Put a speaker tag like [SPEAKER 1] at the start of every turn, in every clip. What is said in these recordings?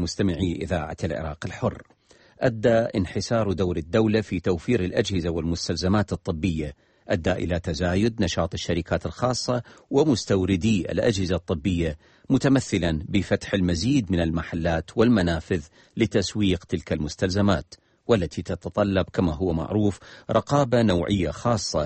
[SPEAKER 1] مستمعي إذاعة العراق الحر. أدى انحسار دور الدولة في توفير الأجهزة والمستلزمات الطبية إلى تزايد نشاط الشركات الخاصة ومستوردي الأجهزة الطبية، متمثلا بفتح المزيد من المحلات والمنافذ لتسويق تلك المستلزمات، والتي تتطلب كما هو معروف رقابة نوعية خاصة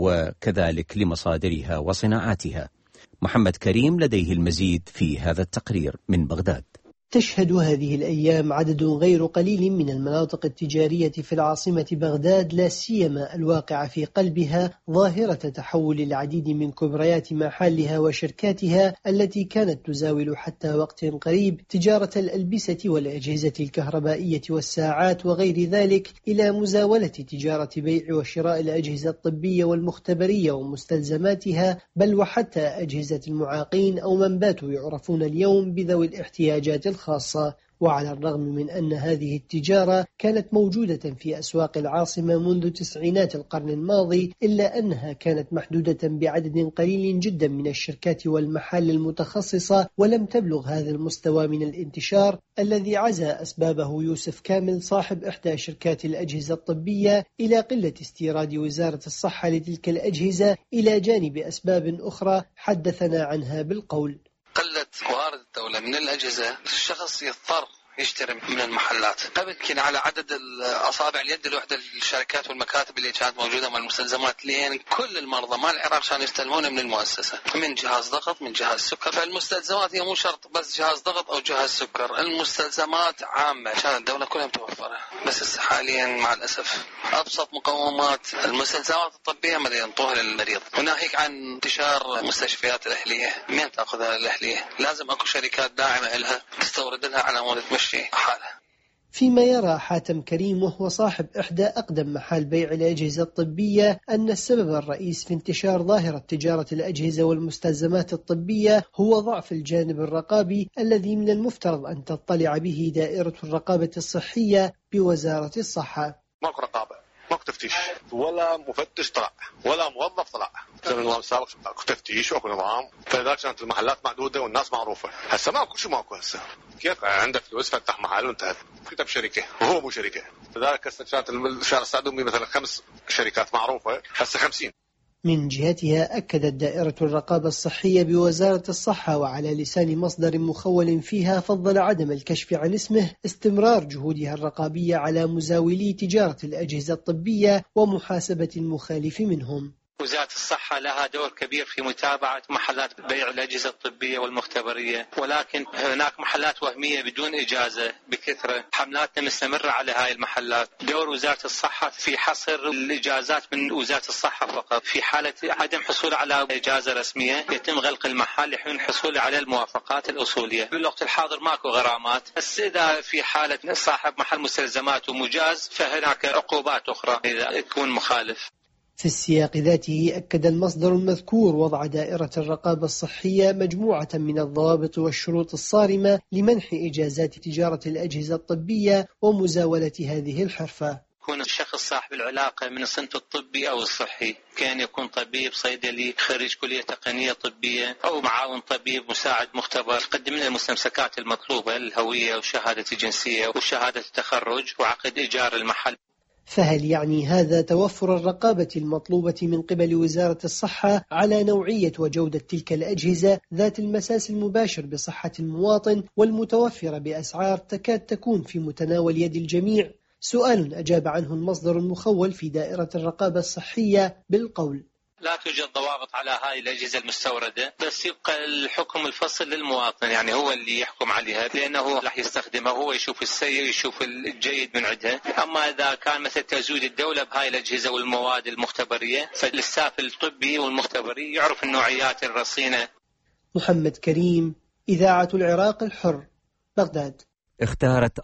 [SPEAKER 1] وكذلك لمصادرها وصناعاتها. محمد كريم لديه المزيد في هذا التقرير من بغداد.
[SPEAKER 2] تشهد هذه الأيام عدد غير قليل من المناطق التجارية في العاصمة بغداد، لا سيما الواقع في قلبها، ظاهرة تحول العديد من كبريات محلها وشركاتها التي كانت تزاول حتى وقت قريب تجارة الألبسة والأجهزة الكهربائية والساعات وغير ذلك، إلى مزاولة تجارة بيع وشراء الأجهزة الطبية والمختبرية ومستلزماتها، بل وحتى أجهزة المعاقين أو من باتوا يعرفون اليوم بذوي الاحتياجات الخاصة. وعلى الرغم من أن هذه التجارة كانت موجودة في أسواق العاصمة منذ تسعينات القرن الماضي، إلا أنها كانت محدودة بعدد قليل جدا من الشركات والمحال المتخصصة، ولم تبلغ هذا المستوى من الانتشار الذي عزى أسبابه يوسف كامل صاحب إحدى شركات الأجهزة الطبية إلى قلة استيراد وزارة الصحة لتلك الأجهزة، إلى جانب أسباب أخرى حدثنا عنها بالقول:
[SPEAKER 3] قلة موارد الدولة من الأجهزة، الشخص يضطر يشتري من المحلات. يمكن على عدد الأصابع اليد الواحدة الشركات والمكاتب اللي كانت موجودة مع المستلزمات، لين كل المرضى مال العراق كانوا يستلمون من المؤسسة، من جهاز ضغط، من جهاز سكر. فالمستلزمات هي مو شرط بس جهاز ضغط أو جهاز سكر، المستلزمات عامة كانت الدولة كلها متوفرة. بس حاليا مع الأسف أبسط مقومات المستلزمات الطبية ما ينطوها للمريض. وناهيك عن انتشار مستشفيات الأهلية، مين تأخذها الأهلية؟ لازم أكو شركات داعمة لها تستورد لها على مود تمشي حالها.
[SPEAKER 2] فيما يرى حاتم كريم وهو صاحب إحدى أقدم محال بيع الأجهزة الطبية أن السبب الرئيس في انتشار ظاهرة تجارة الأجهزة والمستلزمات الطبية هو ضعف الجانب الرقابي الذي من المفترض أن تطلع به دائرة الرقابة الصحية بوزارة الصحة.
[SPEAKER 4] ماكو رقابة، ماكو تفتيش، ولا مفتش طلع ولا موظف طلع. كان النظام السابق اكو تفتيش واكو نظام، فلذلك كانت المحلات معدودة والناس معروفة. هسه ماكو، شو ماكو هسه؟ كيف عندك فلوس فتح محل وانتهت، كتب شركة وهو مو شركة. لذلك هسه كانت الشارع السعدومي مثلا 5 شركات معروفة، هسه 50.
[SPEAKER 2] من جهتها أكدت دائرة الرقابة الصحية بوزارة الصحة وعلى لسان مصدر مخول فيها فضل عدم الكشف عن اسمه استمرار جهودها الرقابية على مزاولي تجارة الأجهزة الطبية ومحاسبة المخالف منهم.
[SPEAKER 5] وزارة الصحة لها دور كبير في متابعة محلات بيع الأجهزة الطبية والمختبرية، ولكن هناك محلات وهمية بدون إجازة بكثرة. حملاتنا مستمرة على هاي المحلات. دور وزارة الصحة في حصر الإجازات من وزارة الصحة فقط. في حالة عدم حصول على إجازة رسمية يتم غلق المحل لحين حصول على الموافقات الأصولية. بالوقت الحاضر ماكو غرامات، بس إذا في حالة صاحب محل مستلزمات ومجاز فهناك عقوبات أخرى إذا يكون مخالف.
[SPEAKER 2] في السياق ذاته أكد المصدر المذكور وضع دائرة الرقابة الصحية مجموعة من الضوابط والشروط الصارمة لمنح إجازات تجارة الأجهزة الطبية ومزاولة هذه الحرفة.
[SPEAKER 5] يكون الشخص صاحب العلاقة من الصنف الطبي أو الصحي، كان يكون طبيب، صيدلي، خريج كلية تقنية طبية، أو معاون طبيب، مساعد مختبر، يقدم لنا المستمسكات المطلوبة: الهوية وشهادة الجنسية وشهادة التخرج وعقد إيجار المحل.
[SPEAKER 2] فهل يعني هذا توفر الرقابة المطلوبة من قبل وزارة الصحة على نوعية وجودة تلك الأجهزة ذات المساس المباشر بصحة المواطن والمتوفرة بأسعار تكاد تكون في متناول يد الجميع؟ سؤال أجاب عنه المصدر المخول في دائرة الرقابة الصحية بالقول:
[SPEAKER 5] لا توجد ضوابط على هاي الأجهزة المستوردة، بس يبقى الحكم الفصل للمواطن، يعني هو اللي يحكم عليها، لأنه راح يستخدمها، هو يشوف السيء يشوف الجيد من عندها. أما إذا كان مثل تزويد الدولة بهاي الأجهزة والمواد المختبرية، فالستاف الطبي والمختبري يعرف النوعيات الرصينة.
[SPEAKER 2] محمد كريم، إذاعة العراق الحر، بغداد.
[SPEAKER 1] اختارت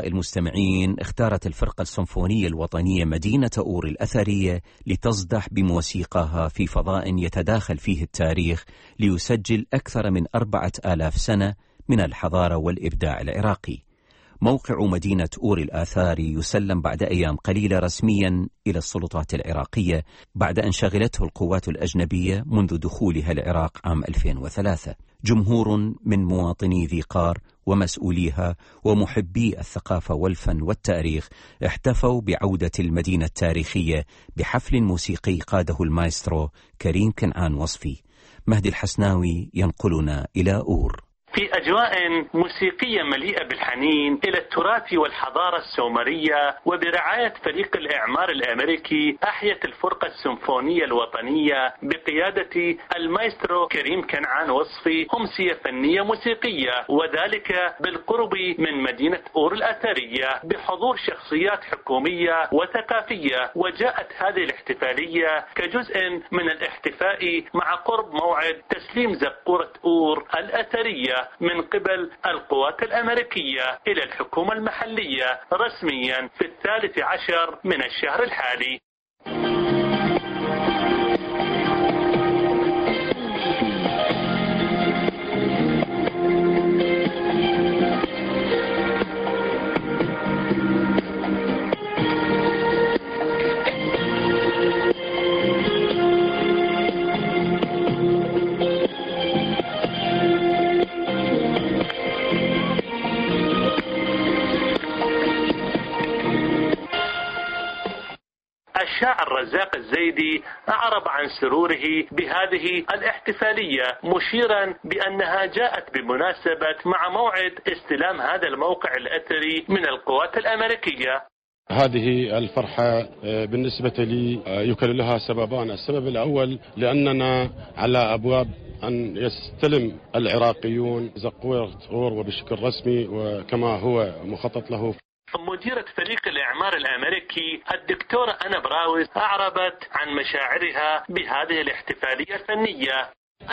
[SPEAKER 1] اختارت الفرقة السمفونية الوطنية مدينة أور الأثرية لتصدح بموسيقاها في فضاء يتداخل فيه التاريخ ليسجل أكثر من 4000 سنة من الحضارة والإبداع العراقي. موقع مدينة أور الآثاري يسلم بعد أيام قليلة رسميا إلى السلطات العراقية بعد أن شغلته القوات الأجنبية منذ دخولها العراق عام 2003. جمهور من مواطني ذي قار ومسؤوليها ومحبي الثقافة والفن والتاريخ احتفوا بعودة المدينة التاريخية بحفل موسيقي قاده المايسترو كريم كنعان وصفي. مهدي الحسناوي ينقلنا إلى أور.
[SPEAKER 6] في أجواء موسيقية مليئة بالحنين إلى التراث والحضارة السومرية وبرعاية فريق الإعمار الأمريكي، أحيت الفرقة السيمفونية الوطنية بقيادة المايسترو كريم كنعان وصفي أمسية فنية موسيقية، وذلك بالقرب من مدينة أور الأثرية بحضور شخصيات حكومية وثقافية. وجاءت هذه الاحتفالية كجزء من الاحتفاء مع قرب موعد تسليم زقورة أور الأثرية من قبل القوات الأمريكية إلى الحكومة المحلية رسميا في 13 من الشهر الحالي. الشاعر رزاق الزيدي أعرب عن سروره بهذه الاحتفالية، مشيرا بأنها جاءت بمناسبة مع موعد استلام هذا الموقع الأثري من القوات الأمريكية.
[SPEAKER 7] هذه الفرحة بالنسبة لي يكون لها سببان. السبب الأول لأننا على أبواب أن يستلم العراقيون زقورة أور وبشكل رسمي وكما هو مخطط له.
[SPEAKER 6] مديرة فريق الإعمار الأمريكي الدكتورة أنا براوز أعربت عن مشاعرها بهذه الاحتفالية الفنية.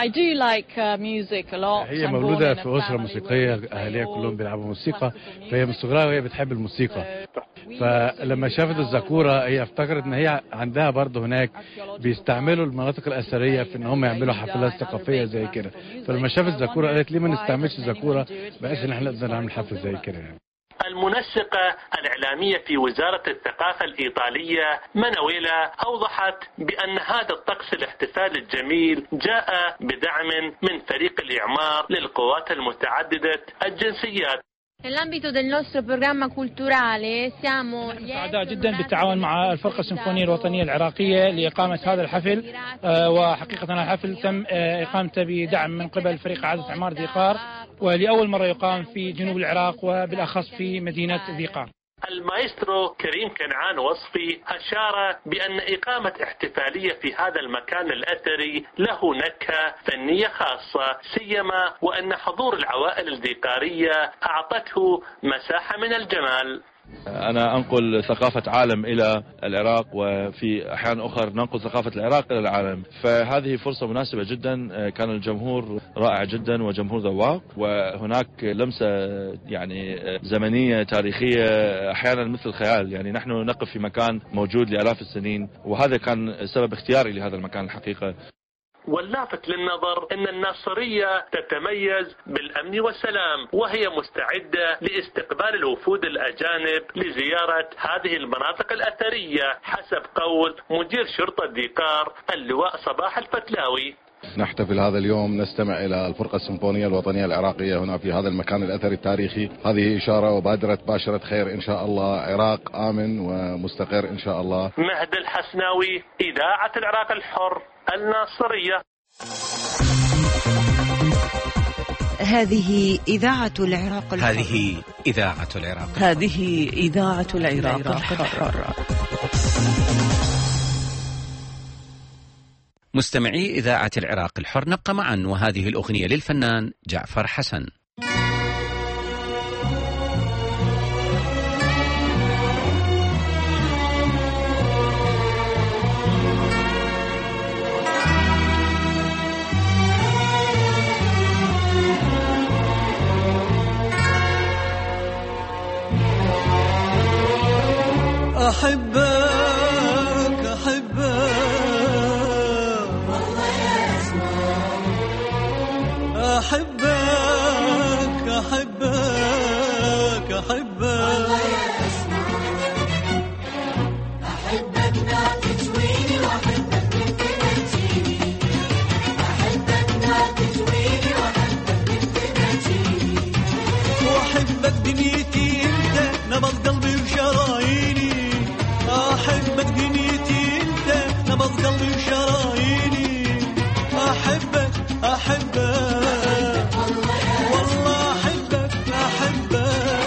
[SPEAKER 8] هي مولودة في أسرة موسيقية، أهلها كلهم بيلعبوا موسيقى، فهي من صغرها وهي بتحب الموسيقى. فلما شافت الزكورة هي افتكرت ان هي عندها برضه هناك بيستعملوا المناطق الأثرية في ان هم يعملوا حفلات ثقافية زي كده. فلما شافت الزكورة قالت ليه ما نستعملش الزكورة بحيث ان احنا نقدر نعمل حفل زي كده يعني.
[SPEAKER 6] المنسقة الإعلامية في وزارة الثقافة الإيطالية مانويلا أوضحت بأن هذا الطقس الاحتفال الجميل جاء بدعم من فريق الإعمار للقوات المتعددة الجنسيات.
[SPEAKER 9] سعداء جدا بالتعاون مع الفرقة السيمفونية الوطنية العراقية لإقامة هذا الحفل، وحقيقة الحفل تم إقامته بدعم من قبل فريق إعادة إعمار ذي قار، ولأول مرة يقام في جنوب العراق وبالأخص في مدينة ذي قار.
[SPEAKER 6] المايسترو كريم كنعان وصفي أشار بأن إقامة احتفالية في هذا المكان الأثري له نكهة فنية خاصة، سيما وأن حضور العوائل الذيقارية أعطته مساحة من الجمال.
[SPEAKER 10] أنا أنقل ثقافة عالم إلى العراق، وفي أحيان أخرى ننقل ثقافة العراق إلى العالم، فهذه فرصة مناسبة جدا. كان الجمهور رائع جدا وجمهور ذواق، وهناك لمسة يعني زمنية تاريخية أحيانا مثل خيال. يعني نحن نقف في مكان موجود لآلاف السنين، وهذا كان سبب اختياري لهذا المكان الحقيقة.
[SPEAKER 6] واللافت للنظر أن الناصرية تتميز بالأمن والسلام، وهي مستعدة لاستقبال الوفود الأجانب لزيارة هذه المناطق الأثرية حسب قول مدير شرطة ذي قار اللواء صباح الفتلاوي.
[SPEAKER 11] نحتفل هذا اليوم نستمع إلى الفرقة السيمفونية الوطنية العراقية هنا في هذا المكان الأثري التاريخي. هذه إشارة وبادرة باشرة خير إن شاء الله، عراق آمن ومستقر إن شاء الله.
[SPEAKER 6] مهدي الحسناوي، إذاعة العراق الحر، الناصرية.
[SPEAKER 12] هذه إذاعة العراق الحر.
[SPEAKER 1] هذه إذاعة العراق.
[SPEAKER 12] هذه إذاعة العراق الحر.
[SPEAKER 1] مستمعي إذاعة العراق الحر، نبقى معا وهذه الأغنية للفنان جعفر حسن.
[SPEAKER 13] أحبك أحبك والله يسمع، أحبك أحبك أحبك والله يسمع، أحبك لا تجويني وأحبك مثل ما تجيني، أحبك لا تجويني وأحبك مثل ما تجيني، نبض قلبي وشراييني أحبك دنيتي أنت نبض قلبي وشراييني أحبك أحبك والله أحبك أحبك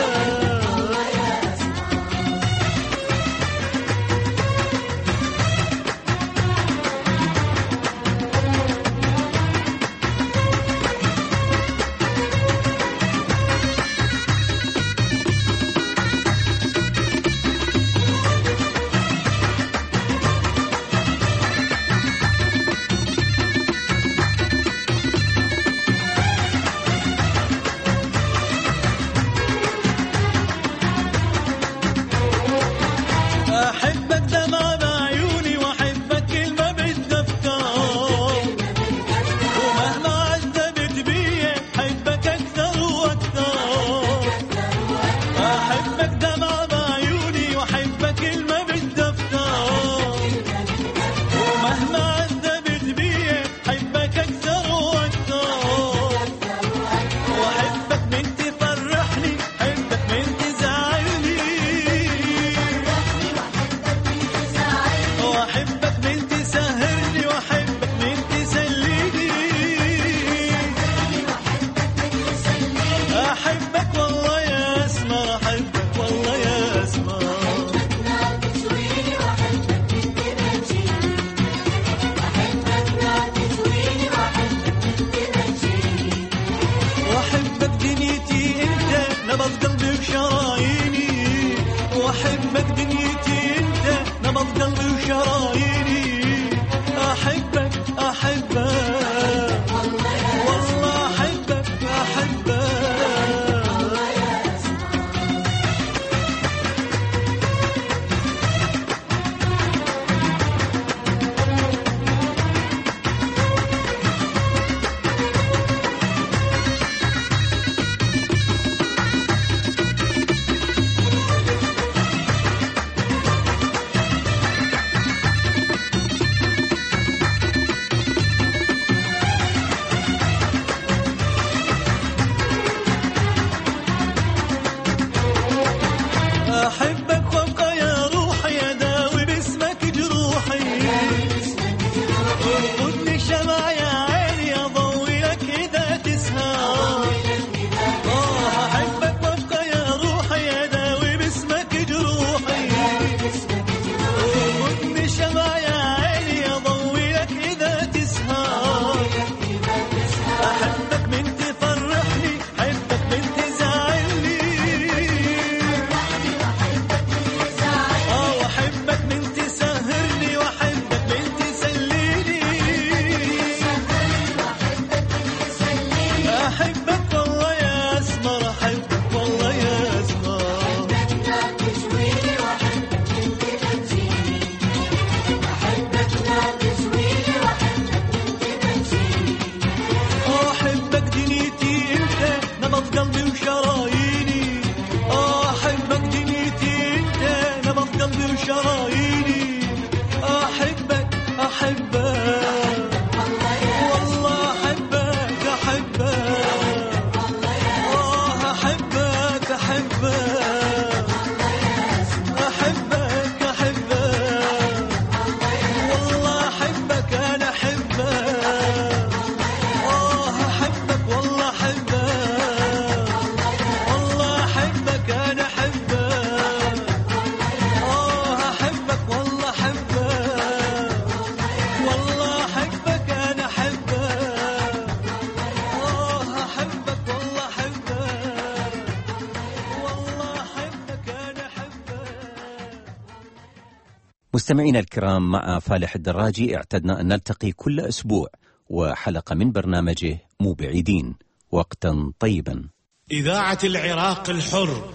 [SPEAKER 1] مستمعينا الكرام، مع فالح الدراجي اعتدنا أن نلتقي كل أسبوع وحلقة من برنامجه مو بعيدين. وقتا طيبا.
[SPEAKER 14] إذاعة العراق الحر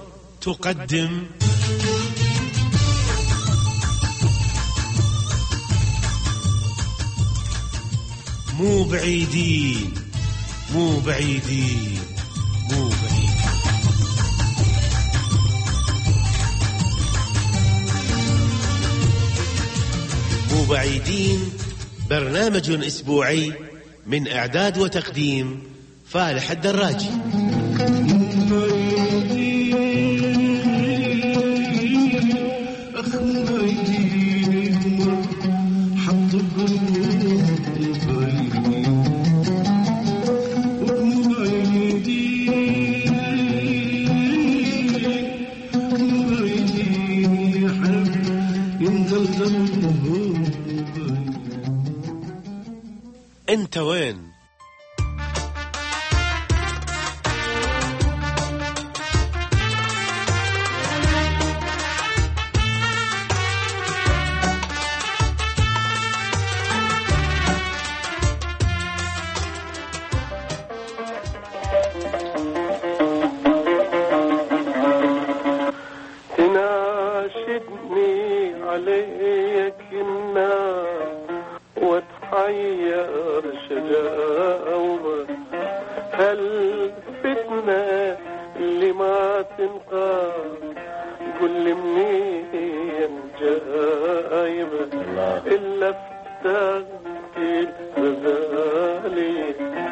[SPEAKER 14] تقدم مو بعيدين مو بعيدين مو بعيدين. مو بعيدين برنامج أسبوعي من إعداد وتقديم فالح الدراجي. أنت وين؟
[SPEAKER 15] تناشدني عليك الناس وتحير شجاوة، هالفتنة اللي ما تنقاس قل لي منين جايبة، إلا فتاكي الغزالي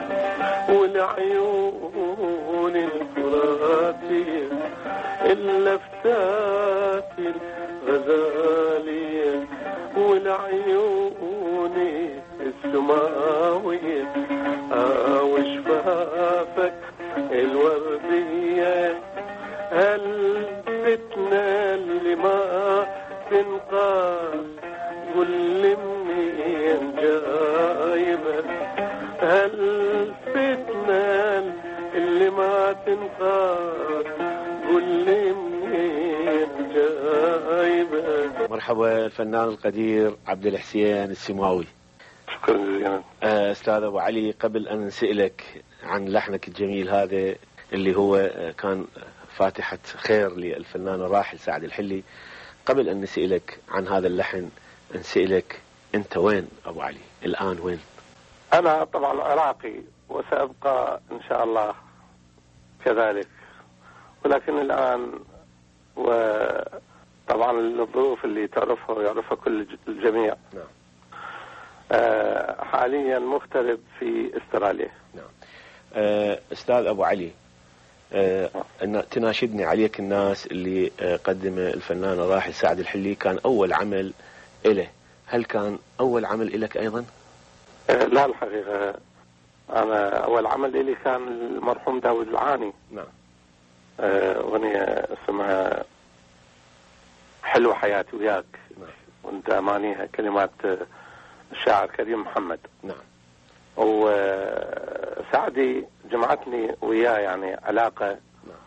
[SPEAKER 15] والعيون الفراتية، إلا فتاكي الغزالي والعيون السماوية، وشفافك الوردية، هالفتنة اللي ما تنقاس قل لي منين جايبة، هالفتنة اللي ما تنقاس قل لي منين جايبة.
[SPEAKER 16] مرحبا الفنان القدير عبد الحسين السماوي.
[SPEAKER 15] شكرا جزيلا.
[SPEAKER 16] أستاذ أبو علي، قبل أن نسألك عن لحنك الجميل هذا اللي هو كان فاتحة خير للفنان الراحل سعد الحلي، قبل أن نسألك عن هذا اللحن نسألك أنت وين أبو علي؟ الآن وين؟
[SPEAKER 15] أنا طبعا عراقي وسأبقى إن شاء الله كذلك، ولكن الآن وطبعا الظروف اللي تعرفها ويعرفها كل الجميع،
[SPEAKER 16] نعم.
[SPEAKER 15] حاليا مغترب في استراليا.
[SPEAKER 16] نعم. أستاذ أبو علي، تناشدني عليك الناس اللي قدم الفنان الراحل سعد الحلي كان أول عمل إله، هل كان أول عمل إلك أيضا؟
[SPEAKER 15] لا الحقيقة أنا أول عمل إلي كان المرحوم داود العاني.
[SPEAKER 16] نعم.
[SPEAKER 15] أغنية اسمها حلوة حياتي وياك.
[SPEAKER 16] نعم.
[SPEAKER 15] وانت أمانيها كلمات الشاعر كريم محمد.
[SPEAKER 16] نعم.
[SPEAKER 15] وسعدي جمعتني وياه يعني علاقة.
[SPEAKER 16] نعم.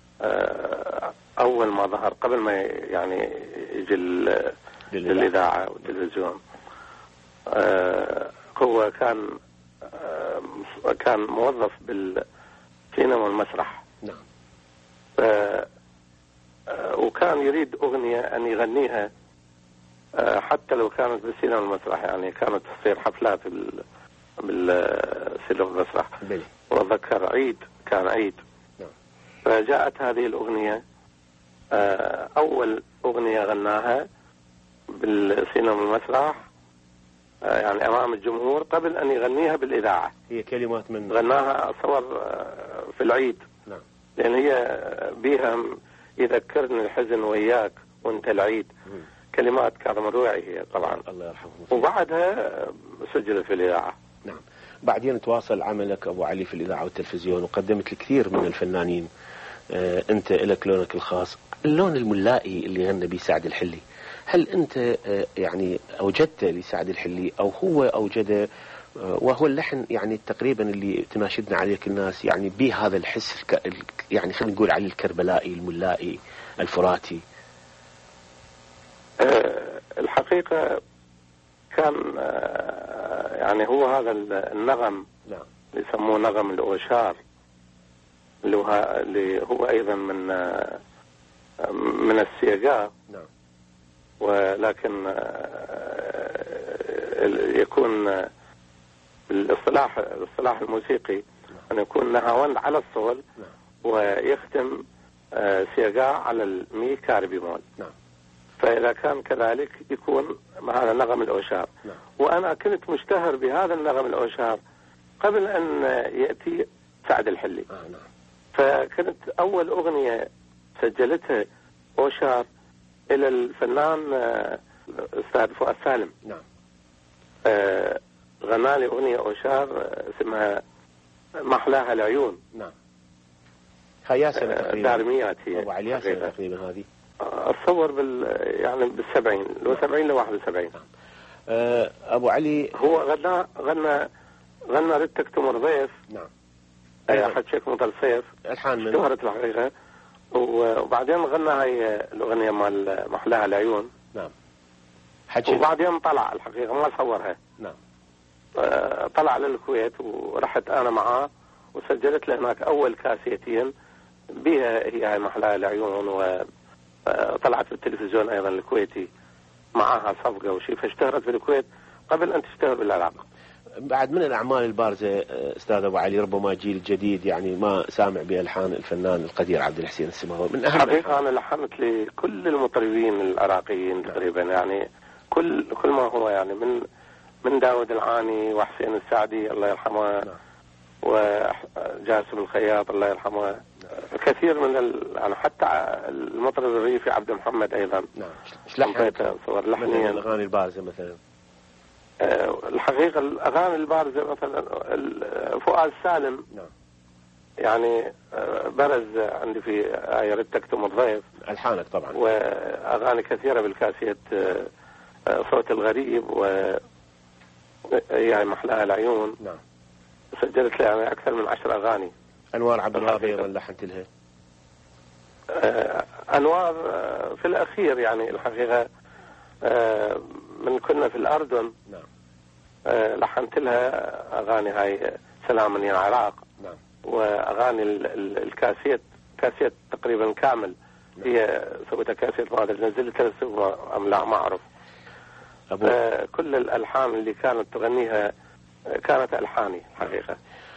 [SPEAKER 15] أول ما ظهر قبل ما يعني يجي للإذاعة والتلفزيون، هو كان موظف بالسينما والمسرح.
[SPEAKER 16] نعم.
[SPEAKER 15] وكان يريد أغنية أن يغنيها حتى لو كانت بالسينما والمسرح، يعني كانت تصير حفلات بالسينما والمسرح. وأتذكر عيد كان عيد.
[SPEAKER 16] نعم.
[SPEAKER 15] فجاءت هذه الأغنية أول أغنية غناها بالسينما والمسرح يعني أمام الجمهور قبل أن يغنيها بالإذاعة.
[SPEAKER 16] هي كلمات من
[SPEAKER 15] غناها أصور في العيد.
[SPEAKER 16] نعم.
[SPEAKER 15] لأن هي بيها يذكرني الحزن وياك وانت العيد. كلمات كاظم الروعي هي طبعا.
[SPEAKER 16] الله يرحمه.
[SPEAKER 15] وبعدها سجلت في الإذاعة.
[SPEAKER 16] نعم. بعدين تواصل عملك أبو علي في الإذاعة والتلفزيون وقدمت الكثير من الفنانين. أنت لك لونك الخاص، اللون الملائي اللي غنى به سعد الحلي، هل أنت يعني أوجدت لسعد الحلي أو هو أوجده؟ وهو اللحن يعني تقريبا اللي تناشدنا عليك الناس يعني بهذا الحس يعني خلينا نقول عليه الكربلائي الملائي الفراتي.
[SPEAKER 15] الحقيقة كان يعني هو هذا النغم.
[SPEAKER 16] نعم.
[SPEAKER 15] اللي يسموه نغم الأوشار، اللي هو أيضا من السياقات.
[SPEAKER 16] نعم.
[SPEAKER 15] ولكن يكون الاصطلاح الموسيقي أن يكون نهاوند على الصول.
[SPEAKER 16] نعم.
[SPEAKER 15] ويختم سياقا على المي كاربي مول.
[SPEAKER 16] نعم.
[SPEAKER 15] فإذا كان كذلك يكون هذا نغم الأوشار.
[SPEAKER 16] نعم.
[SPEAKER 15] وأنا كنت مشتهر بهذا النغم الأوشار قبل أن يأتي سعد الحلي.
[SPEAKER 16] نعم.
[SPEAKER 15] فكانت أول أغنية سجلتها أوشار إلى الفنان أستاذ فؤاد سالم.
[SPEAKER 16] نعم.
[SPEAKER 15] غنى لي أغنية أوشار اسمها محلاها العيون.
[SPEAKER 16] نعم. هيا سنة تقريبا
[SPEAKER 15] دارمياتي
[SPEAKER 16] أبو علي سنة تقريبا هذه
[SPEAKER 15] أتصور يعني بال70 لو 71.
[SPEAKER 16] نعم. أبو علي
[SPEAKER 15] هو غنى غنى ردتك تمر ضيف.
[SPEAKER 16] نعم.
[SPEAKER 15] أحد شيخ مطر سيف.
[SPEAKER 16] الحان من
[SPEAKER 15] اشتهرت الحقيقة. وبعدين غنى هاي الأغنية مال محلاها العيون.
[SPEAKER 16] نعم.
[SPEAKER 15] وبعدين طلع الحقيقة ما صورها.
[SPEAKER 16] نعم.
[SPEAKER 15] طلع للكويت ورحت أنا معاه وسجلت له هناك أول كاسيتين بها هي هاي محلاها العيون، وطلعت في التلفزيون أيضا الكويتي معها صفقة وشي، فاشتهرت في الكويت قبل أن تشتهر بالعراق.
[SPEAKER 16] بعد من الأعمال البارزة أستاذ أبو علي، ربما جيل جديد يعني ما سامع بألحان الفنان القدير عبد الحسين السماوي، من أهم
[SPEAKER 15] حقيقة أنا لحنت لكل المطربين العراقيين تقريبا، يعني كل ما هو يعني من داود العاني وحسين السعدي الله يرحمه وجاسم الخياط الله يرحمه، كثير من يعني حتى المطرب الريفي عبد محمد أيضا.
[SPEAKER 16] نعم. ايش لحنت
[SPEAKER 15] صور لحنيا
[SPEAKER 16] الأغاني البارزة مثلا؟
[SPEAKER 15] الحقيقة الأغاني البارزة مثلا فؤاد سالم.
[SPEAKER 16] نعم.
[SPEAKER 15] يعني برز عندي في آية ردتك تمر ضيف.
[SPEAKER 16] ألحانك طبعا.
[SPEAKER 15] وأغاني كثيرة بالكاسيت، صوت الغريب يعني محلاها العيون.
[SPEAKER 16] نعم.
[SPEAKER 15] سجلت لها يعني أكثر من 10 أغاني.
[SPEAKER 16] أنوار عبد الوهاب أيضا لحنت لها.
[SPEAKER 15] أنوار في الأخير يعني الحقيقة من كنا في الأردن.
[SPEAKER 16] نعم.
[SPEAKER 15] لحنت لها أغاني هاي سلام من العراق.
[SPEAKER 16] نعم.
[SPEAKER 15] وأغاني الكاسيت كاسيت تقريبا كامل. نعم. هي سويتها كاسيت ما أدري نزلتها أم لا ما أعرف. كل الألحان اللي كانت تغنيها كانت ألحاني حقيقة.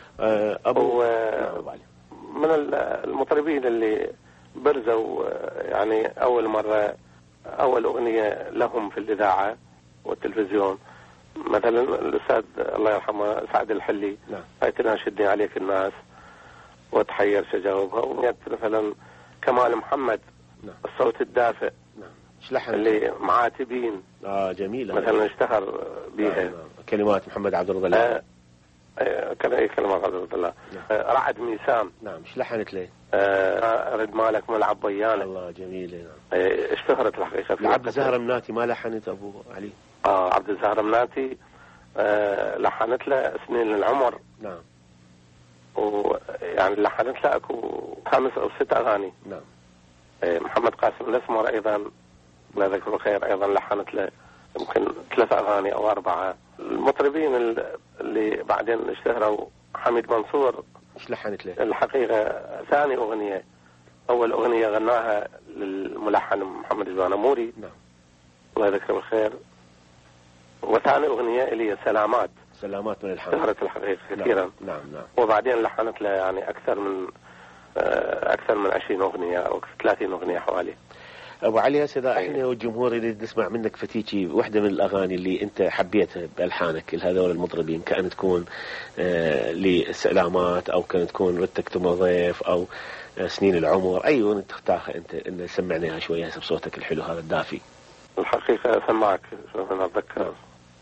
[SPEAKER 15] من المطربين اللي برزوا يعني أول مرة أول أغنية لهم في الإذاعة والتلفزيون مثلا الأستاذ الله يرحمه سعد الحلي.
[SPEAKER 16] نعم.
[SPEAKER 15] هاي تناشدني عليك الناس وتحير شجاوبها، وأغنية مثلا كمال محمد.
[SPEAKER 16] نعم.
[SPEAKER 15] الصوت الدافئ.
[SPEAKER 16] نعم. ايش لحن
[SPEAKER 15] اللي معاتبين.
[SPEAKER 16] جميلة
[SPEAKER 15] مثلا اشتهر بيها.
[SPEAKER 16] نعم. كلمات محمد عبد الرضا.
[SPEAKER 15] كلمات عبد الرضا. رعد ميسام.
[SPEAKER 16] نعم. ايش لحنت ليه؟
[SPEAKER 15] رد مالك ملعب بيانة.
[SPEAKER 16] الله جميلة. نعم.
[SPEAKER 15] اشتهرت الحقيقة.
[SPEAKER 16] عبد الزهر مناتي ما لحنت أبو علي؟
[SPEAKER 15] عبد الزهر مناتي لحنت له سنين العمر.
[SPEAKER 16] نعم.
[SPEAKER 15] ويعني لحنت له اكو 5 أو 6 أغاني.
[SPEAKER 16] نعم.
[SPEAKER 15] محمد قاسم الأسمر أيضا الله يذكره خير أيضا لحنت له يمكن 3 أغاني أو 4. المطربين اللي بعدين اشتهروا حميد منصور.
[SPEAKER 16] ايش لحنت له؟
[SPEAKER 15] الحقيقة ثاني أغنية، أول أغنية غناها للملحن محمد الجوانموري.
[SPEAKER 16] نعم.
[SPEAKER 15] الله يذكره بالخير. وثاني أغنية اللي هي سلامات
[SPEAKER 16] من الحمد.
[SPEAKER 15] اشتهرت الحقيقة كثيرا.
[SPEAKER 16] نعم.
[SPEAKER 15] وبعدين لحنت له يعني أكثر من 20 أغنية أو 30 أغنية حوالي.
[SPEAKER 16] أبو علي هسه احنا والجمهور يريد نسمع منك فتيجي واحدة من الأغاني اللي أنت حبيتها بألحانك لهذول المطربين، كأن تكون لسلامات أو كانت تكون ردتك تمر ضيف أو سنين العمر، أي أغنية تختارها أنت إن سمعنا إياها شوية هسه بصوتك الحلو هذا الدافي.
[SPEAKER 15] الحقيقة أسمعك شوف أنا أتذكر.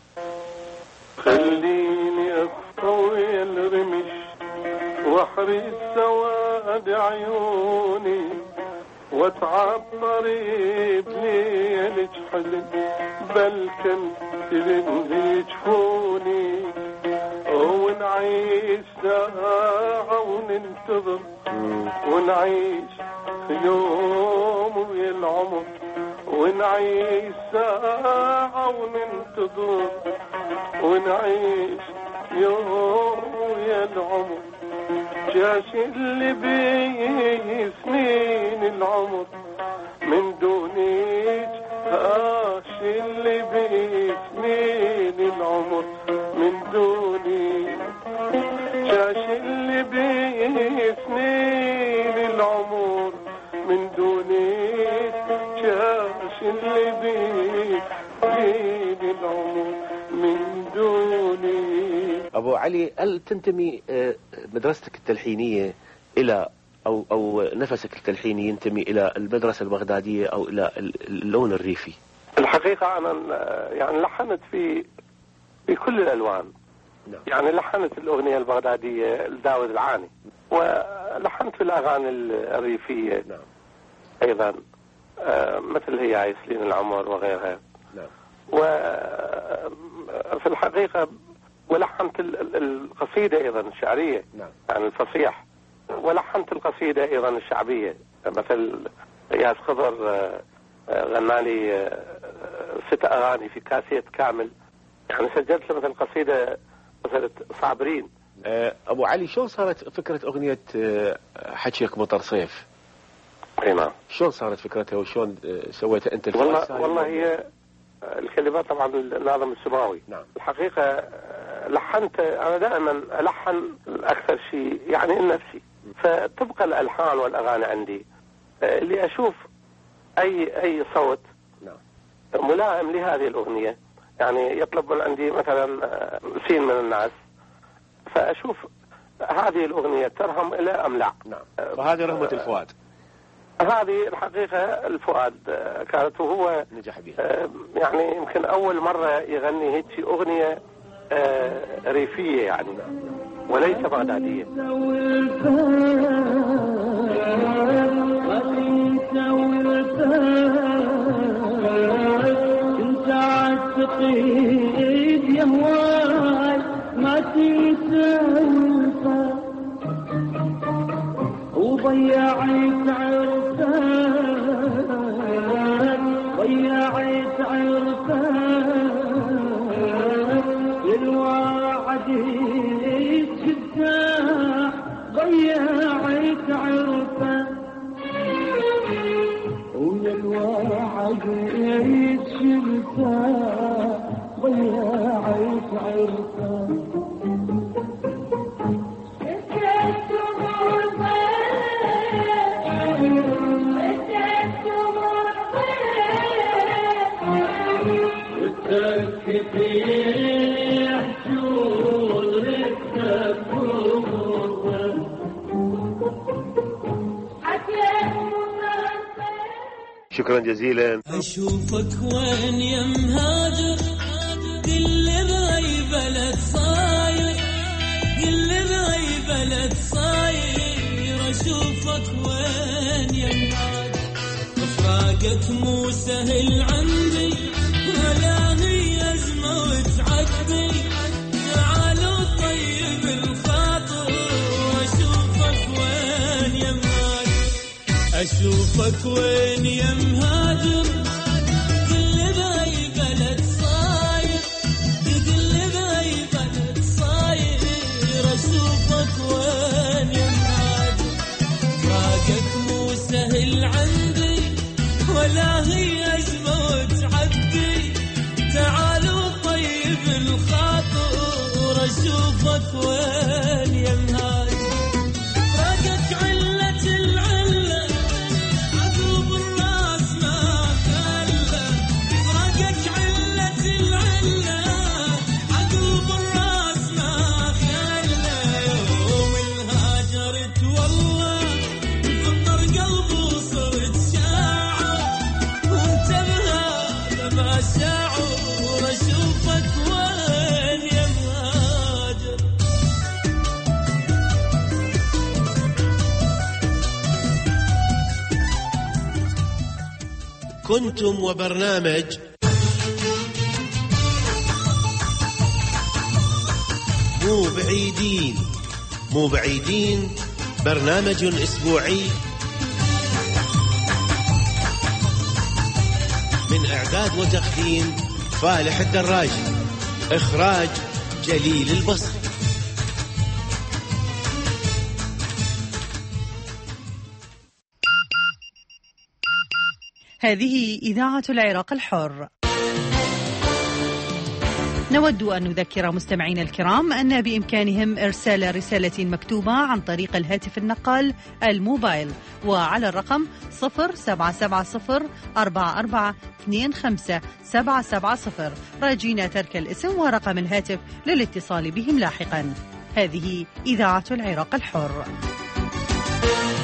[SPEAKER 17] خليني أطوي الرمش واحرس سواد عيوني وتعطري بليل جحل بلكن تلمذي جفوني ونعيش ساعة وننتظر ونعيش يوم ويا العمر ونعيش ساعة وننتظر ونعيش يوم ويا العمر جاش اللي بيه سنين العمر من دونيك هاش اللي بيه سنين العمر من دونيك جاش اللي بيه سنين العمر من دونيك جاش اللي بيه سنين العمر من دونيك.
[SPEAKER 16] أبو علي هل تنتمي مدرستك التلحينية إلى أو نفسك التلحيني ينتمي إلى المدرسة البغدادية أو إلى اللون الريفي؟
[SPEAKER 15] الحقيقة أنا يعني لحنت في كل الألوان.
[SPEAKER 16] نعم.
[SPEAKER 15] يعني لحنت الأغنية البغدادية لداود العاني ولحنت في الأغاني الريفية.
[SPEAKER 16] نعم.
[SPEAKER 15] أيضا مثل هي سنين العمر وغيرها.
[SPEAKER 16] نعم.
[SPEAKER 15] وفي الحقيقة ولحنت القصيدة أيضا الشعرية، يعني الفصيح، ولحنت القصيدة أيضا الشعبية، مثل إياس خضر غنالي 6 أغاني في كاسيت كامل، يعني سجلت له مثل قصيدة مثل صابرين.
[SPEAKER 16] أبو علي، شلون صارت فكرة أغنية حكيك مطر صيف؟
[SPEAKER 15] أي نعم.
[SPEAKER 16] شلون صارت فكرتها وشلون سويتها أنت؟
[SPEAKER 15] والله هي الكلمات طبعا الناظم السماوي.
[SPEAKER 16] نعم.
[SPEAKER 15] الحقيقة لحنت، أنا دائما ألحن أكثر شيء يعني نفسي، فتبقى الألحان والأغاني عندي اللي أشوف أي صوت ملائم لهذه الأغنية، يعني يطلب من عندي مثلا سين من الناس، فأشوف هذه الأغنية ترهم إلى أم لا.
[SPEAKER 16] نعم. فهذه رهبة الفؤاد.
[SPEAKER 15] هذه الحقيقة الفؤاد كانت، وهو
[SPEAKER 16] نجح بها.
[SPEAKER 15] يعني يمكن أول مرة يغني هيك أغنية ريفية يعني وليس بغدادية.
[SPEAKER 13] انت عالتقيد يا هواي ما تسوى وضيعت عرفان، ضيعت عرفان للواعد الجداح، ضيعت عرفان وللواعد الجداح، ضيعت عرفان.
[SPEAKER 16] شكرا جزيلا.
[SPEAKER 13] أشوفك وين يا مهاجر، قل لي بأي بلد صاير، قل لي بأي بلد صاير، أشوفك وين يا مهاجر، فراقك مو سهل عندي ولا هي أزمة وتعدي، تعالوا طيب الخاطر وأشوفك وين يا مهاجر، أشوفك وين يا مهاجر، قل لي بأي بلد صاير، قل لي بأي بلد صاير، أشوفك وين يا مهاجر، فراقك مو سهل عندي ولا هي أزمة وتعدي، تعالوا طيب الخاطر أشوفك وين يا مهاجر، فراقك علة العلة عقوب الراس ما خلى، فراقك علة العلة عقوب الراس ما خلى، يوم الهاجرت والله فطر قلبي وصرت شاعر، وانت بهذا ما شاعر، اشوفك وين يا مهاجر.
[SPEAKER 14] كنتم وبرنامج مو بعيدين. مو بعيدين برنامج أسبوعي من إعداد وتقديم فالح الدراجي، إخراج جليل البصري.
[SPEAKER 12] هذه إذاعة العراق الحر. نود أن نذكر مستمعينا الكرام أن بإمكانهم إرسال رسالة مكتوبة عن طريق الهاتف النقال الموبايل وعلى الرقم 077044257770 راجين ترك الاسم ورقم الهاتف للاتصال بهم لاحقا. هذه إذاعة العراق الحر.